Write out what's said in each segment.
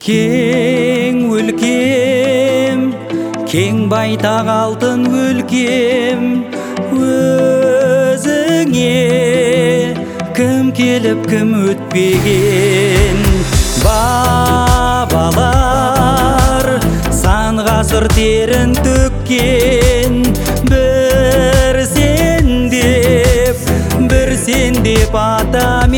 Кең өлкем, кең байтақ алтын өлкем, өзіңе кім келіп кім өтпеген. Бабалар сан ғасыр терін төккен, бір сен деп атам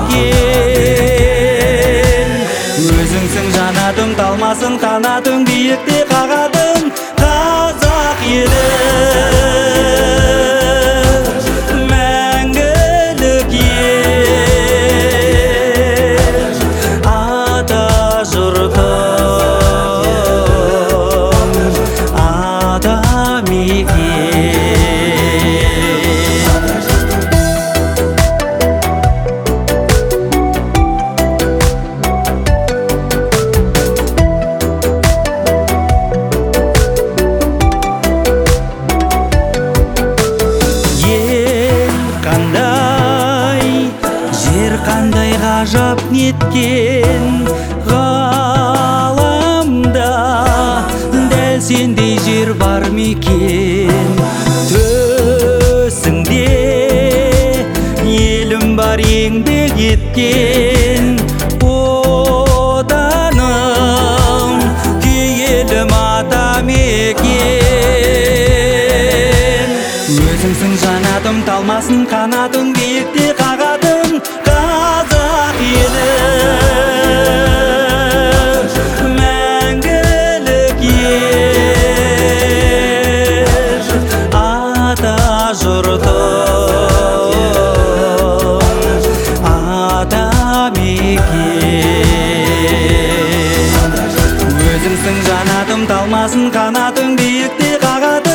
екен. Өзіңсің жанатым, талмасын қанатың, биікте қағадың қазақ елі. Мәңгілік ел, ата жұртым, ата мекен. Қандай ғажап неткен ғаламда, дәл сендей жер бар мекен. Төсіңде елім бар еңбек еткен, отаным киелім ата мекен. Өзіңсің жанатым, талмасын қанатың, биікте қағадың қазақ елі. Мәңгілік ел, ата жұртым, ата мекен. Өзіңсің жанатым, талмасын қанатың, биікте қағадың